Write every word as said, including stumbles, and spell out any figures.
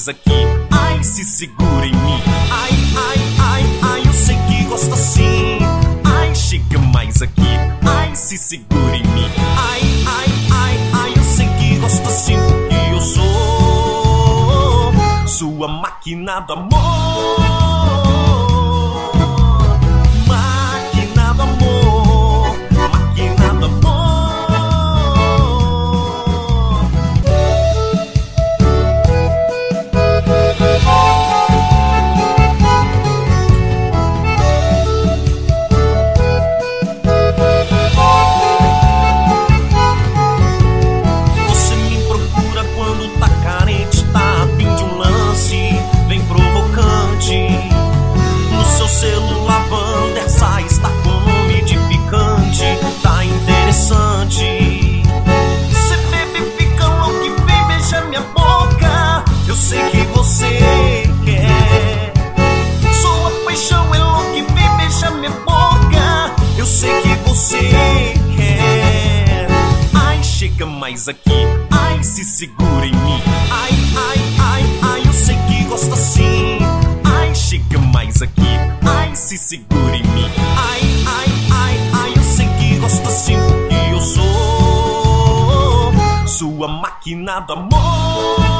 mais aqui. Ai, se segura em mim. Ai, ai, ai, ai, eu sei que gosta sim. Ai, chega mais aqui. Ai, se segura em mim. Ai, ai, ai, ai, eu sei que gosta sim, porque eu sou sua máquina do amor. Máquina do amor. Máquina do amor. No seu celular Vandersa está com nome de picante. Tá interessante. Cê bebe, fica louco e vem beijar minha boca. Eu sei que você quer. Sua paixão é louca e vem beijar minha boca. Eu sei que você quer. Ai, chega mais aqui. Ai, se segura em mim. Ai, ai, ai, ai, eu sei que gosta sim. Chega mais aqui, ai, se segura em mim. Ai, ai, ai, ai, eu sei que gosta sim, porque eu sou sua máquina do amor.